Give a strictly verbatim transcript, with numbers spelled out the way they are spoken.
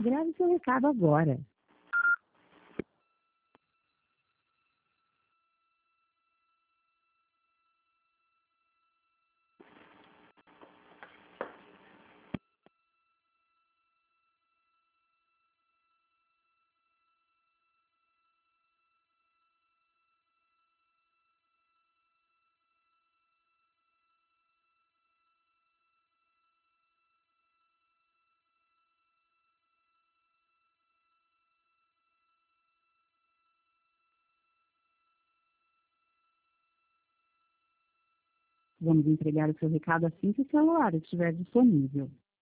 Grave seu recado agora. Vamos entregar o seu recado assim que o celular estiver disponível.